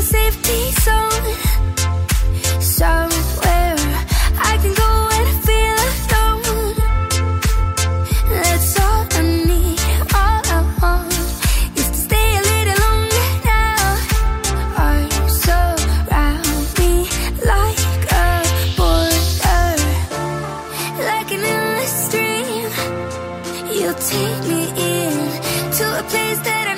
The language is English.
safety zone, somewhere I can go when I feel alone. That's all I need, all I want is to stay a little longer now. Arms around me like a border, like an endless stream. You'll take me in to a place that I